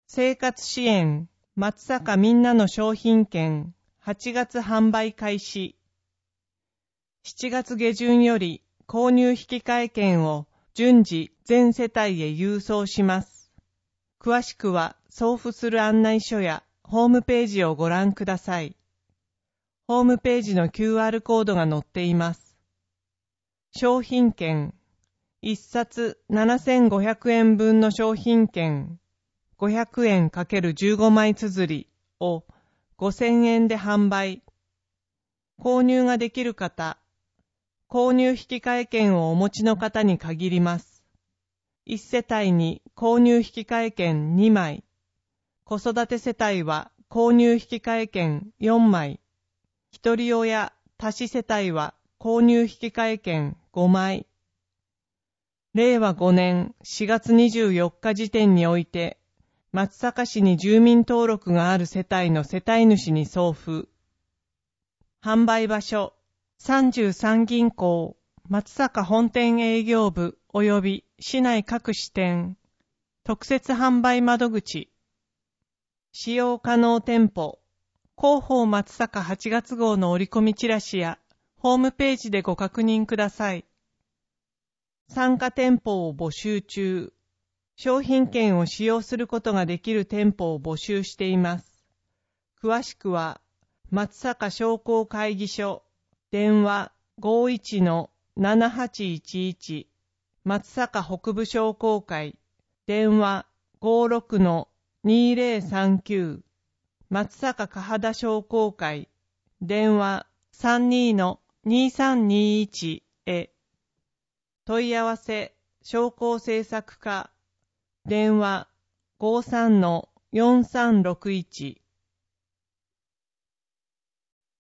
生活支援、松阪みんなの商品券、8月販売開始。7月下旬より購入引換券を順次全世帯へ郵送します。詳しくは送付する案内書やホームページをご覧ください。ホームページの QR コードが載っています。商品券、1冊7500円分の商品券、500円 ×15 枚綴りを5000円で販売。購入ができる方、購入引換券をお持ちの方に限ります。1世帯に購入引換券2枚、子育て世帯は購入引換券4枚、一人親多子世帯は購入引換券5枚。令和5年4月24日時点において、松阪市に住民登録がある世帯の世帯主に送付。販売場所、33銀行、松阪本店営業部及び市内各支店、特設販売窓口、使用可能店舗、広報松阪8月号の折り込みチラシやホームページでご確認ください。参加店舗を募集中。商品券を使用することができる店舗を募集しています。詳しくは、松阪商工会議所、電話 51-7811、松阪北部商工会、電話 56-2039、松阪嘉畑商工会、電話 32-2321 へ。問い合わせ、商工政策課、電話 53-4361